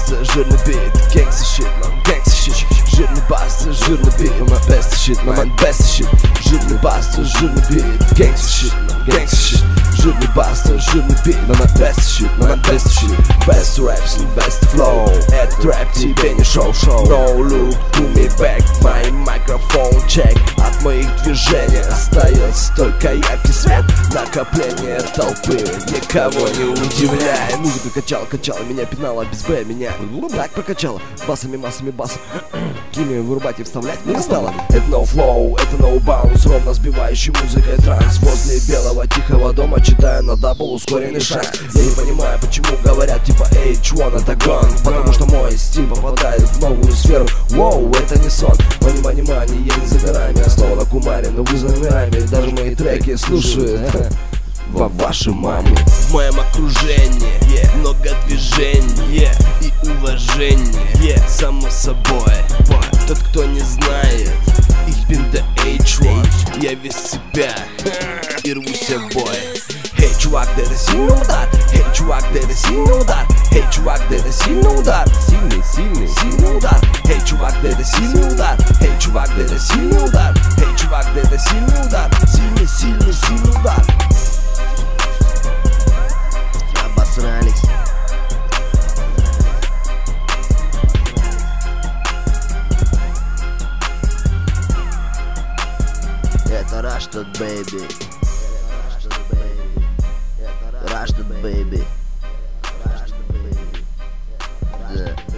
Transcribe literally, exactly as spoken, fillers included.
баста, жирный бит, gangsta shit, man, gangsta shit. Жирный баста, жирный бит, my best shit, my best shit. Жирный баста, жирный бит, gangsta shit, man, gangsta shit. Жирный баста, жирный бит, my best shit, my best shit. Best raps and best flow, этот рэп тебе не шоу-шоу. No look to me back, my microphone check. От моих движений остается только яркий свет. Накопление толпы никого не удивляет. Музыка качала, качала, меня пинала без Б, меня так прокачала. Басами, массами, бас. Кими вырубать и вставлять не стало. Это no flow, это no bounce, ровно сбивающий музыкой транс. Возле белого тихого дома читаю на дабл ускоренный шаг. Я не понимаю, почему говорят типа эйч один это гон. Потому что мой стиль попадает в новую сферу. Воу, это не сон. Мани, мани, мани, я не забираю. Я снова на кумаре, но вы замираете. Даже мои треки слушают во вашей маме. В моем окружении yeah. много движений yeah. и уважения yeah. Само собой Boy. Тот, кто не знает, ich bin der эйч один. Я весь себя и рвусь в бой. Эй, чувак, да это сильный удар. Эй, чувак, да это сильный удар. Эй, чувак, да это сильный удар. Сильный, сильный, сильный удар. Эй, чувак, да это сильный удар. Эй, чувак, да это сильный удар. Эй, чувак, да это сильный удар. Сильный, сильный, сильный удар. Обосрались. Это Rashad Baby. Rashad Baby. Да.